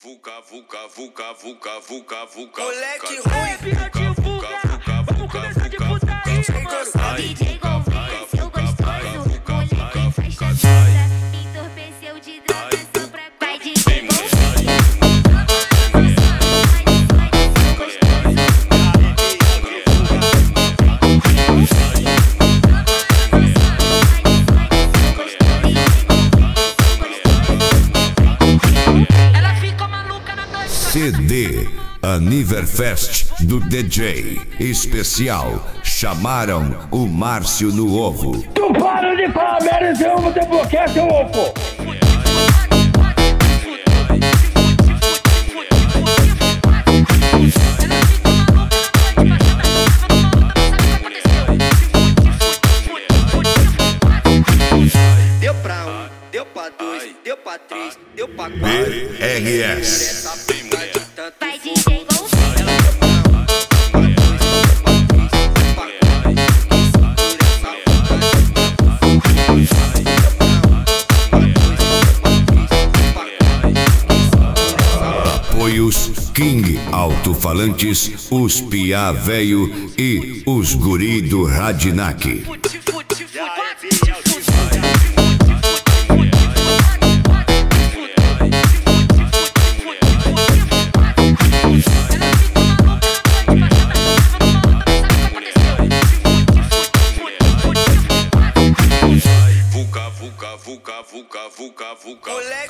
Moleque ruim, Pica divulga, vamos começar de putaria, mano. DJ convenceu gostoso, moleque faz chachada, entorpeceu de droga só pra pai de Ela fica maluca na noite. CD Aniverfest do DJ especial. Chamaram o Márcio no ovo. Tu para de falar merda, seu ovo, teu boquete, seu ovo! deu pra um, deu pra dois, deu pra três, deu pra quatro. BRS. Essa puta de tanto pai fogo. DJ Gonçalo. Ela deu pra um, deu pra dois, deu pra três, deu pra quatro. Quem segura essa puta de tanto fogo. Deu pra um, deu pra dois, deu pra três, deu pra quatro. Quem segura essa puta. Apoios King Alto-Falantes, os Piá Véio e os Guri do Radinac. Moleque